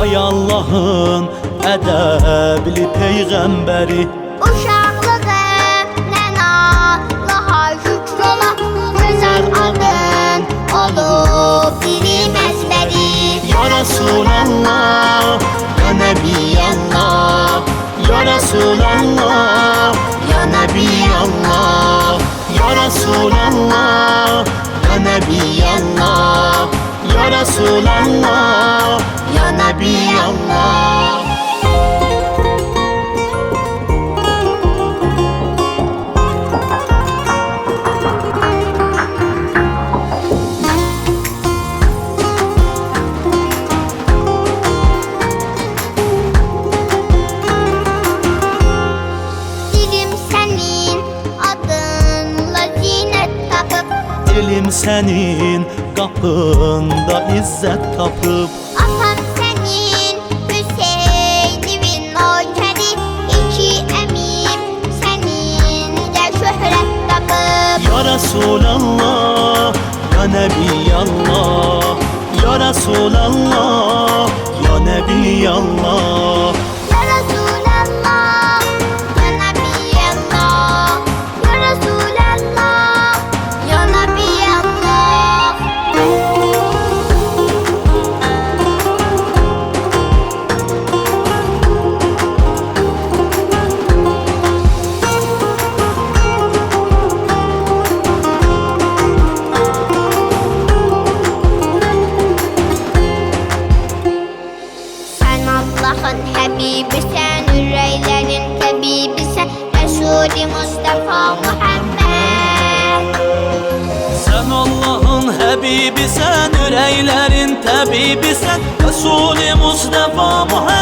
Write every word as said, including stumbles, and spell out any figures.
Ay Allah'ın ədəbli peyğəmbəri. Uşaqlığımdan Allaha şükür ola, gözəl adın olub dilim əzbəri. Ya Resulallah, ya Nebiyallah, ya Resulallah, ya Nebiyallah, ya Resulallah, ya Nebiyallah, ya Resulallah, ya Nebiyallah. Dilim sənin adınla zinət tapıb, Elim sənin qapında izzət tapıb. atam sənin Hüseynimin nökəri, iki əmim səninlə şöhrət tapıb. Ya Resulallah, ya Nebiyallah, ya Resulallah, ya Nebiyallah. Ya Resulallah, ya Nebiyallah, ya Resulallah, ya Nebiyallah. Sen Allah'ın Habibisən, ürəklərin təbibisən, Rəsul-i Mustafa Muhammed. Sən Allahın həbibisən, ürəklərin təbibisən, Resul-i Mustafa Muhammed.